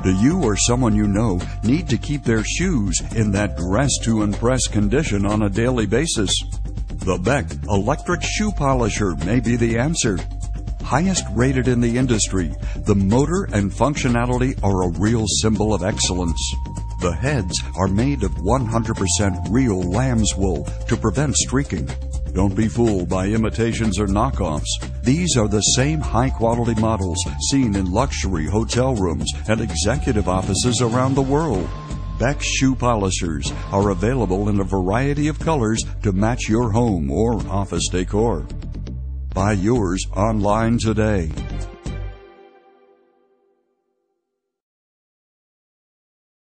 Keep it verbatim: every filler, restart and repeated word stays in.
Do you or someone you know need to keep their shoes in that dress-to-impress condition on a daily basis? The Beck Electric Shoe Polisher may be the answer. Highest rated in the industry, the motor and functionality are a real symbol of excellence. The heads are made of one hundred percent real lamb's wool to prevent streaking. Don't be fooled by imitations or knockoffs. These are the same high-quality models seen in luxury hotel rooms and executive offices around the world. Beck shoe polishers are available in a variety of colors to match your home or office decor. Buy yours online today.